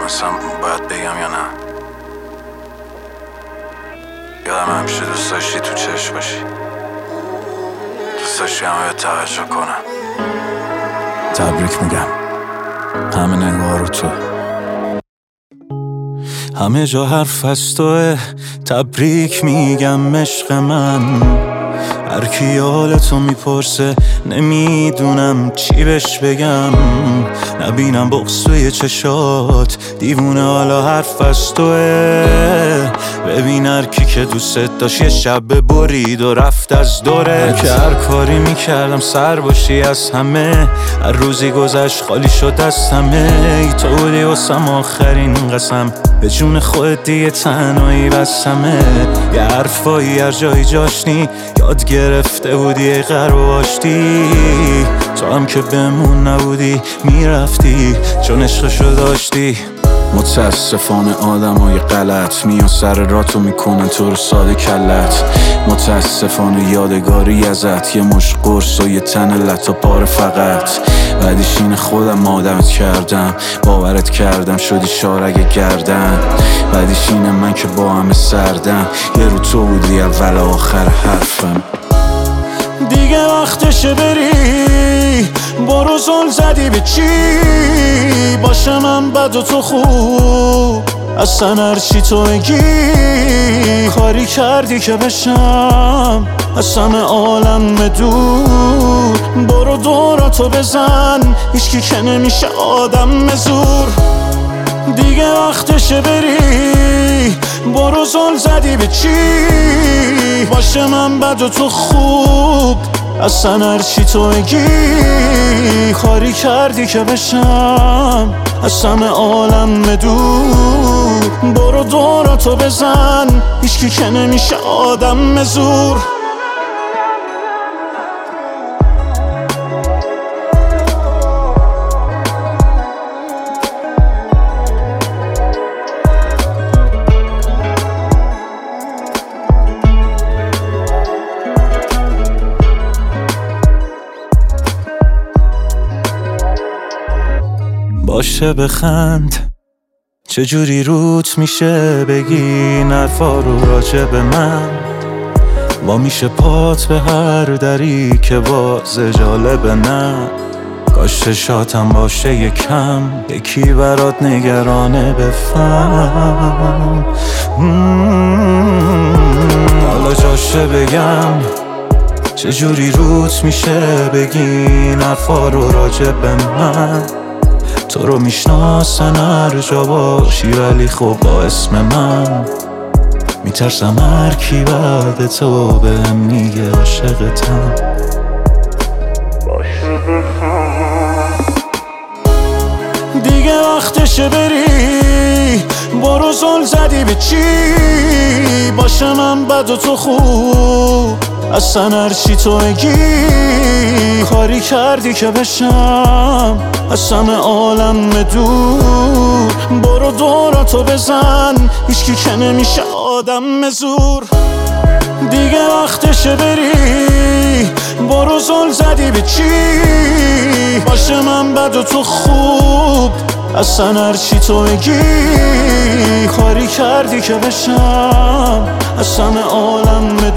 اصلا باید بگم یا نه؟ یادم همیشه دوست داشتی تو چشم باشی، دوست داشتی همه به توجه کنم. تبریک میگم، همه نگاه رو تو، همه جا حرف از توه. تبریک میگم عشق من، هر کی حالتو میپرسه نمیدونم چی بهش بگم. نبینم بغض توی چشات، دیوونه حالا حرف از توه. ببین هر کی که دوست داشت یه شب برید و رفت از دورت. که هر کاری میکردم سر باشی از همه، هر روزی گذشت خالی شد از همه. ای تو بودی واسم آخرین قسم، به جون خودت دیگه تنهایی بسمه. یه حرفایی هر جایی جاشنی یاد گرفته بودی ای غرب آشتی. تو هم که بمون نبودی میرفتی چون عشقشو داشتی. متاسفانه آدمای غلط میان سر راتو میکنن تو رو ساده کلت. متاسفانه یادگاری ازت یه مش قرص و یه تن لطا پاره فقط. بعدش اینه خودم آدمت کردم، باورت کردم شدی شارگ گردن. بعدش اینه من که با همه سردم، یه رو تو بودی اول آخر حرفم. دیگه وقتشه بری، برو زل زدی به چی؟ باشه من بد و تو خوب، اصلا هرچی تو بگی. کاری کردی که بشم از همه عالم دور. برو دوراتو بزن، هیچکی که نمیشه آدم زور. دیگه وقتشه بری، برو زل زدی به چی؟ باشه من بد و تو خوب، اصلا هرچی تو بگی. کاری کردی که بشم از همه عالم دور. برو دوراتو بزن، هیچکی که نمیشه آدم زور. باشه بخند، چجوری روت میشه بگی نرفا رو راجع به من. با میشه پات به هر دری که باز جالبه نه. کاش چشاتم باشه یکم، یکی برات نگرانه بفهم. حالا جاشه بگم، چجوری روت میشه بگی نرفا رو راجع به من. تو رو میشناسن هر جا باشی، ولی خب با اسم من میترسم هر کی بعد تو بهم میگه عاشقتم. دیگه وقتشه بری، برو زل زدی به چی؟ باشه من بد و تو خوب، اصلا هرچی تو بگی. کاری کردی که بشم از همه عالم دور. برو دوراتو بزن، هیچکی که نمیشه آدم زور. دیگه وقتشه بری، برو زل زدی به چی؟ باشه من بد و تو خوب، اصلا هرچی تو بگی. کاری کردی که بشم از همه عالم